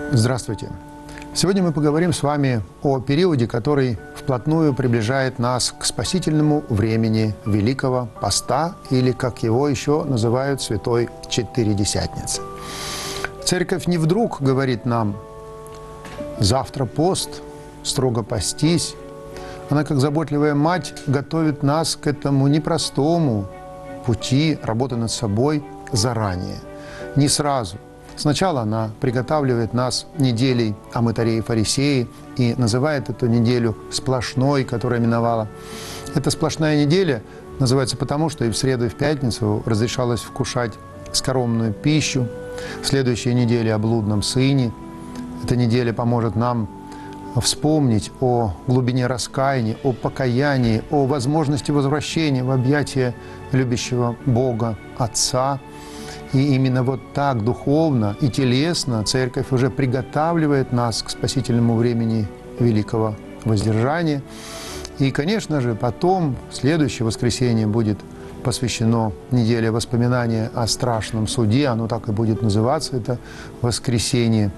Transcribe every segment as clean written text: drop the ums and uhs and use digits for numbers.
Здравствуйте! Сегодня мы поговорим с вами о периоде, который вплотную приближает нас к спасительному времени Великого Поста, или, как его еще называют, Святой Четыредесятницы. Церковь не вдруг говорит нам: завтра пост, строго постись. Она, как заботливая мать, готовит нас к этому непростому пути работы над собой заранее, не сразу. Сначала она приготавливает нас неделей о мытаре и фарисее и называет эту неделю сплошной, которая миновала. Эта сплошная неделя называется потому, что и в среду, и в пятницу разрешалось вкушать скоромную пищу. Следующая неделя о блудном сыне. Эта неделя поможет нам вспомнить о глубине раскаяния, о покаянии, о возможности возвращения в объятия любящего Бога Отца. И именно вот так духовно и телесно Церковь уже приготавливает нас к спасительному времени великого воздержания. И, конечно же, потом, следующее воскресенье будет посвящено неделе воспоминания о страшном суде. Оно так и будет называться, это воскресенье.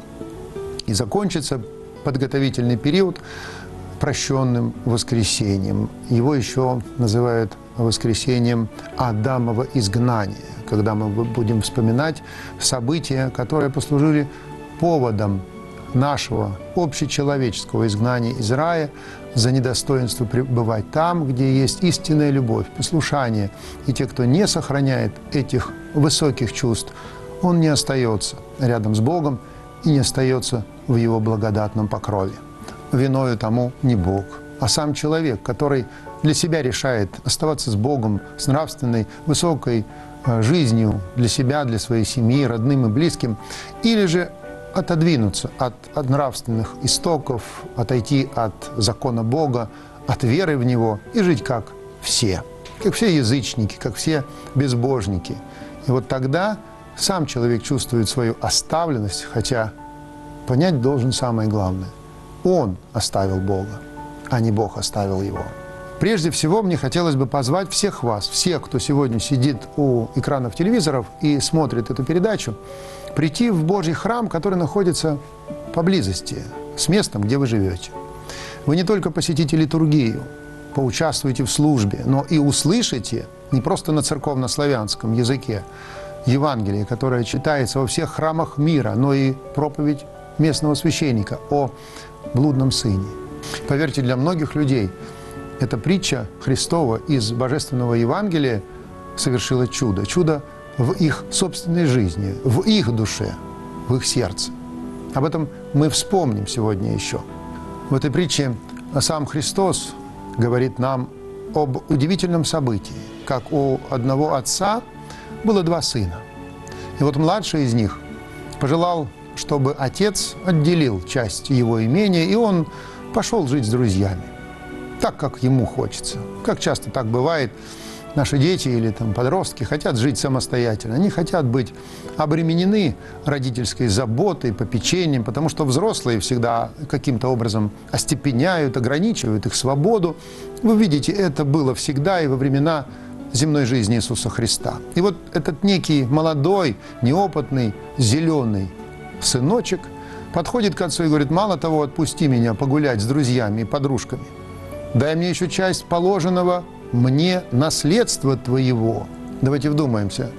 И закончится подготовительный период прощенным воскресением. Его еще называют воскресением Адамова изгнания, когда мы будем вспоминать события, которые послужили поводом нашего общечеловеческого изгнания из рая за недостоинство пребывать там, где есть истинная любовь, послушание. И те, кто не сохраняет этих высоких чувств, он не остается рядом с Богом и не остается в Его благодатном покрове. Виною тому не Бог, а сам человек, который для себя решает оставаться с Богом, с нравственной, высокой жизнью для себя, для своей семьи, родным и близким, или же отодвинуться от нравственных истоков, отойти от закона Бога, от веры в Него и жить как все язычники, как все безбожники. И вот тогда сам человек чувствует свою оставленность, хотя понять должен самое главное: он оставил Бога, а не Бог оставил его. Прежде всего, мне хотелось бы позвать всех вас, всех, кто сегодня сидит у экранов телевизоров и смотрит эту передачу, прийти в Божий храм, который находится поблизости с местом, где вы живете. Вы не только посетите литургию, поучаствуете в службе, но и услышите не просто на церковно-славянском языке Евангелие, которое читается во всех храмах мира, но и проповедь местного священника о блудном сыне. Поверьте, для многих людей эта притча Христова из Божественного Евангелия совершила чудо. Чудо в их собственной жизни, в их душе, в их сердце. Об этом мы вспомним сегодня еще. В этой притче сам Христос говорит нам об удивительном событии. Как у одного отца было два сына. И вот младший из них пожелал, чтобы отец отделил часть его имения, и он пошел жить с друзьями, так, как ему хочется. Как часто так бывает, наши дети или подростки хотят жить самостоятельно, они хотят быть обременены родительской заботой, попечением, потому что взрослые всегда каким-то образом остепеняют, ограничивают их свободу. Вы видите, это было всегда и во времена земной жизни Иисуса Христа. И вот этот некий молодой, неопытный, зеленый сыночек подходит к отцу и говорит: мало того, отпусти меня погулять с друзьями и подружками, дай мне еще часть положенного мне наследства твоего. Давайте вдумаемся.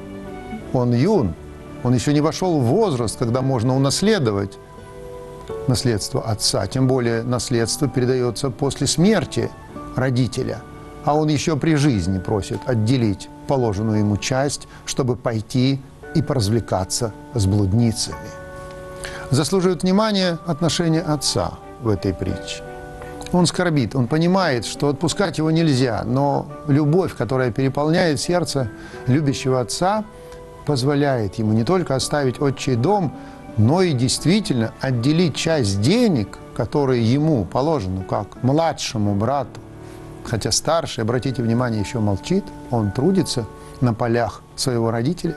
Он юн, он еще не вошел в возраст, когда можно унаследовать наследство отца. Тем более наследство передается после смерти родителя. А он еще при жизни просит отделить положенную ему часть, чтобы пойти и поразвлекаться с блудницами. Заслуживает внимания отношение отца в этой притче. Он скорбит, он понимает, что отпускать его нельзя, но любовь, которая переполняет сердце любящего отца, позволяет ему не только оставить отчий дом, но и действительно отделить часть денег, которые ему положены, как младшему брату. Хотя старший, обратите внимание, еще молчит, он трудится на полях своего родителя.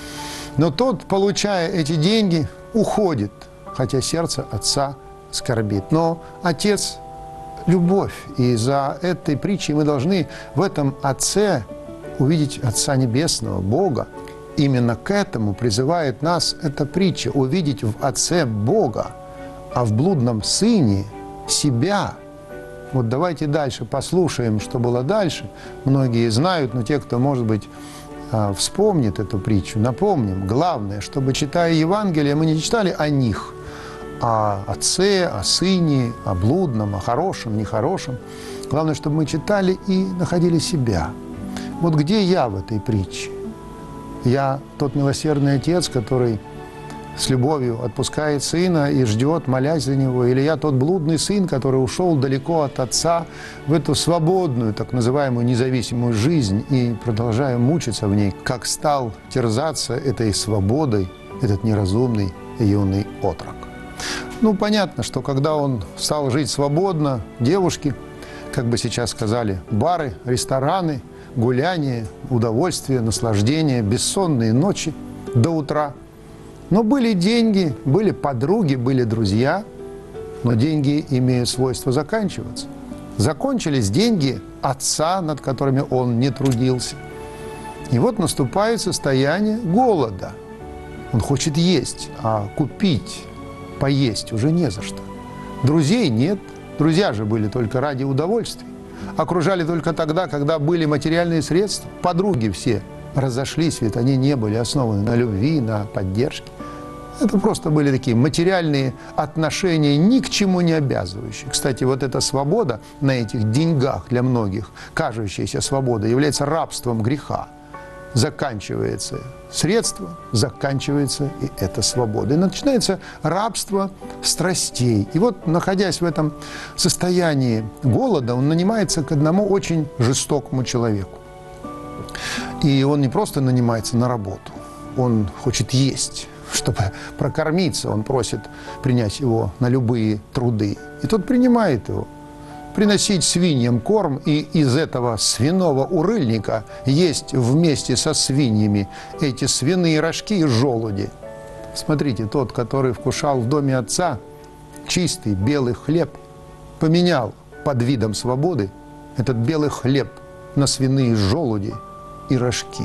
Но тот, получая эти деньги, уходит, хотя сердце отца скорбит. Но отец – любовь, и за этой притчей мы должны в этом отце увидеть Отца Небесного, Бога. Именно к этому призывает нас эта притча – увидеть в Отце Бога. а в блудном сыне себя. Вот давайте дальше послушаем, что было дальше. Многие знают, но те, кто, может быть, вспомнит эту притчу, напомним. Главное, чтобы, читая Евангелие, мы не читали о них, о отце, о сыне, о блудном, о хорошем, нехорошем. Главное, чтобы мы читали и находили себя. Вот где я в этой притче? Я тот милосердный отец, который с любовью отпускает сына и ждет, молясь за него, или я тот блудный сын, который ушел далеко от отца в эту свободную, так называемую независимую жизнь и продолжаю мучиться в ней, как стал терзаться этой свободой этот неразумный юный отрок. Ну, понятно, что когда он стал жить свободно, девушки, как бы сейчас сказали, бары, рестораны, гуляния, удовольствие, наслаждение, бессонные ночи до утра. Но были деньги, были подруги, были друзья, но деньги имеют свойство заканчиваться. Закончились деньги отца, над которыми он не трудился. И вот наступает состояние голода. Он хочет есть, а купить, поесть уже не за что. Друзей нет, друзья же были только ради удовольствия. Окружали только тогда, когда были материальные средства. Подруги все разошлись, ведь они не были основаны на любви, на поддержке. Это просто были такие материальные отношения, ни к чему не обязывающие. Кстати, вот эта свобода на этих деньгах для многих, кажущаяся свобода, является рабством греха. Заканчивается средство, заканчивается и эта свобода. И начинается рабство страстей. И вот, находясь в этом состоянии голода, он нанимается к одному очень жестокому человеку. И он не просто нанимается на работу, он хочет есть. Чтобы прокормиться, он просит принять его на любые труды. И тот принимает его. Приносить свиньям корм и из этого свиного урыльника есть вместе со свиньями эти свиные рожки и желуди. Смотрите, тот, который вкушал в доме отца чистый белый хлеб, поменял под видом свободы этот белый хлеб на свиные желуди и рожки.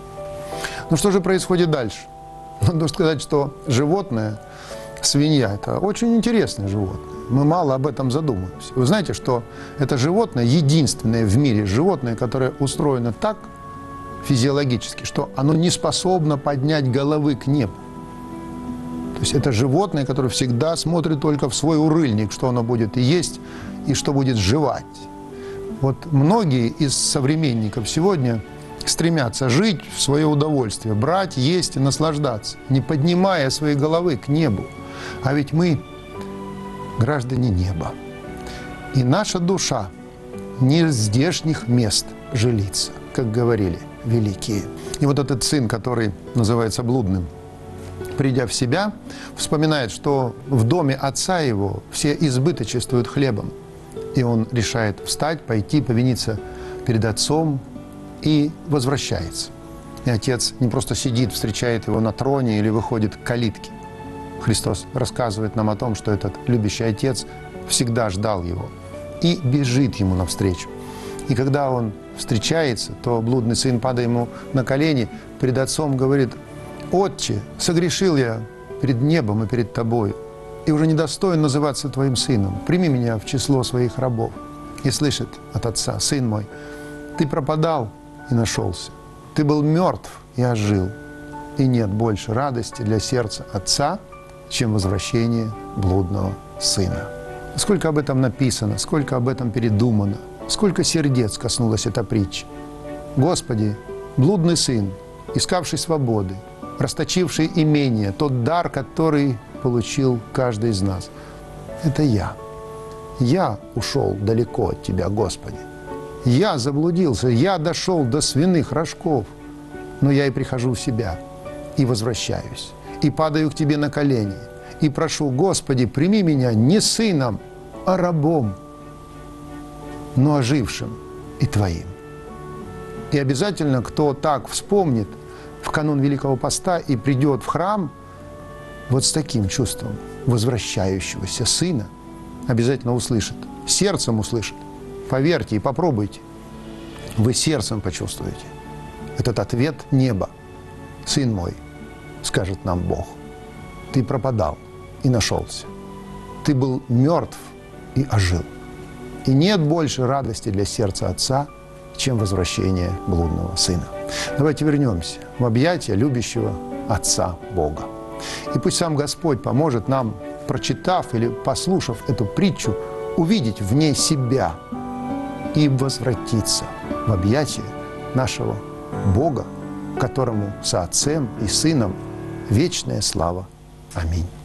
Ну что же происходит дальше? Надо сказать, что животное, свинья, это очень интересное животное. Мы мало об этом задумываемся. Вы знаете, что это животное единственное в мире животное, которое устроено так физиологически, что оно не способно поднять головы к небу. То есть это животное, которое всегда смотрит только в свой урыльник, что оно будет есть и что будет жевать. Вот многие из современников сегодня стремятся жить в свое удовольствие, брать, есть и наслаждаться, не поднимая свои головы к небу. А ведь мы граждане неба. И наша душа не с здешних мест жилится, как говорили великие. И вот этот сын, который называется блудным, придя в себя, вспоминает, что в доме отца его все избыточествуют хлебом. И он решает встать, пойти, повиниться перед отцом, и возвращается. И отец не просто сидит, встречает его на троне или выходит к калитке. Христос рассказывает нам о том, что этот любящий отец всегда ждал его и бежит ему навстречу. И когда он встречается, то блудный сын, падая ему на колени, перед отцом говорит: «Отче, согрешил я перед небом и перед тобою, и уже недостоин называться твоим сыном. Прими меня в число своих рабов». И слышит от отца: «Сын мой, ты пропадал и нашелся. Ты был мертв и ожил. И нет больше радости для сердца отца, чем возвращение блудного сына». Сколько об этом написано, сколько об этом передумано, сколько сердец коснулась эта притча. Господи, блудный сын, искавший свободы, расточивший имение, тот дар, который получил каждый из нас, это я. Я ушел далеко от Тебя, Господи. Я заблудился, я дошел до свиных рожков, но я и прихожу в себя, и возвращаюсь, и падаю к Тебе на колени, и прошу: Господи, прими меня не сыном, а рабом, но ожившим и Твоим. И обязательно, кто так вспомнит в канун Великого Поста и придет в храм вот с таким чувством возвращающегося сына, обязательно услышит, сердцем услышит. Поверьте и попробуйте. Вы сердцем почувствуете этот ответ неба. «Сын мой, — скажет нам Бог, — ты пропадал и нашелся. ты был мертв и ожил. И нет больше радости для сердца отца, чем возвращение блудного сына. Давайте вернемся в объятия любящего Отца Бога. И пусть сам Господь поможет нам, прочитав или послушав эту притчу, увидеть в ней себя и возвратиться в объятия нашего Бога, которому со Отцем и Сыном вечная слава. Аминь.